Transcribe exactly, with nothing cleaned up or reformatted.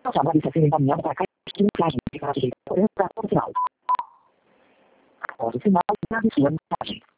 A chamada está sendo encaminhada para a caixa de mensagem que será sujeita ao para ponto final. Após o sinal, grave sua mensagem.